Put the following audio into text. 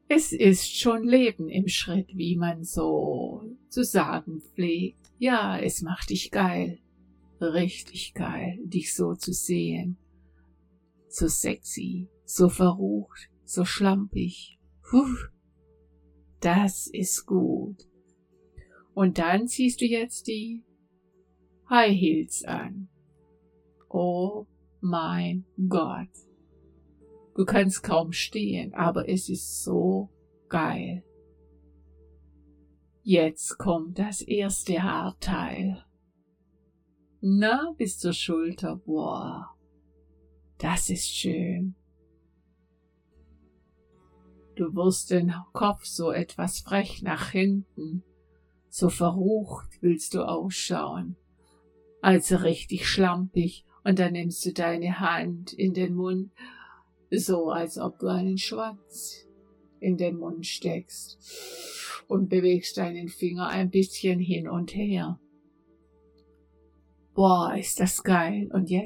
Es ist schon Leben im Schritt, wie man so zu sagen pflegt. Ja, es macht dich geil, richtig geil, dich so zu sehen. So sexy, so verrucht, so schlampig. Puh, das ist gut. Und dann ziehst du jetzt die High Heels an. Oh mein Gott. Du kannst kaum stehen, aber es ist so geil. Jetzt kommt das erste Haarteil. Na, bis zur Schulter. Boah, das ist schön. Du wirst den Kopf so etwas frech nach hinten. So verrucht willst du ausschauen. Also richtig schlampig. Und dann nimmst du deine Hand in den Mund, so als ob du einen Schwanz in den Mund steckst und bewegst deinen Finger ein bisschen hin und her. Boah, ist das geil. Und jetzt